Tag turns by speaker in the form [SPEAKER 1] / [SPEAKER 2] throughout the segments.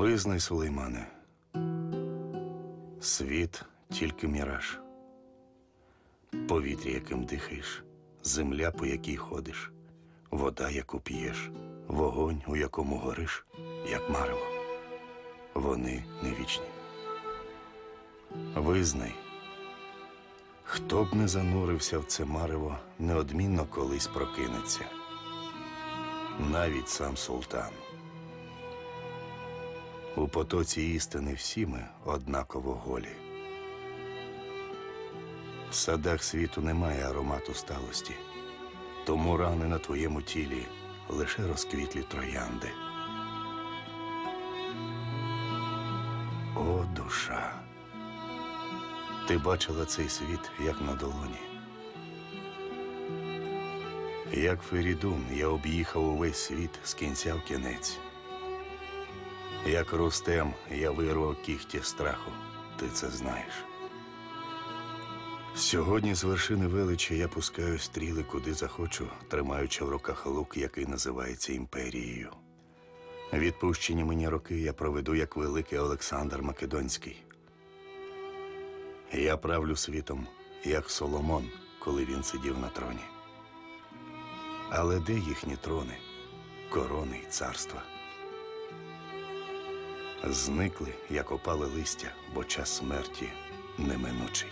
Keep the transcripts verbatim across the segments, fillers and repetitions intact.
[SPEAKER 1] Визнай, Сулеймане, світ тільки міраж. Повітря, яким дихаєш, земля, по якій ходиш, вода, яку п'єш, вогонь, у якому гориш, як марево. Вони не вічні. Визнай, хто б не занурився в це марево, неодмінно колись прокинеться. Навіть сам султан. У потоці істини всі ми однаково голі. В садах світу немає аромату сталості, тому рани на твоєму тілі лише розквітлі троянди. О, душа! Ти бачила цей світ, як на долоні. Як Ферідун, я об'їхав увесь світ з кінця в кінець. Як Рустем, я вирвав кігті страху, ти це знаєш. Сьогодні з вершини величі я пускаю стріли, куди захочу, тримаючи в руках лук, який називається імперією. Відпущені мені роки я проведу, як великий Олександр Македонський. Я правлю світом, як Соломон, коли він сидів на троні. Але де їхні трони, корони й царства? Зникли, як опале листя, бо час смерті неминучий.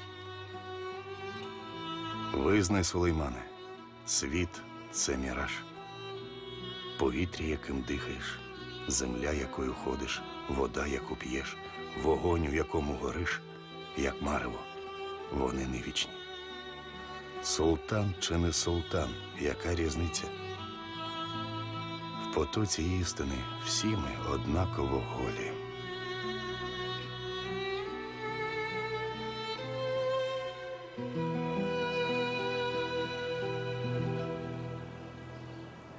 [SPEAKER 1] Визнай, Сулеймане, світ – це міраж. Повітря, яким дихаєш, земля, якою ходиш, вода, яку п'єш, вогонь, у якому гориш, як марево, вони не вічні. Султан чи не султан, яка різниця? В потоці істини всі ми однаково голі.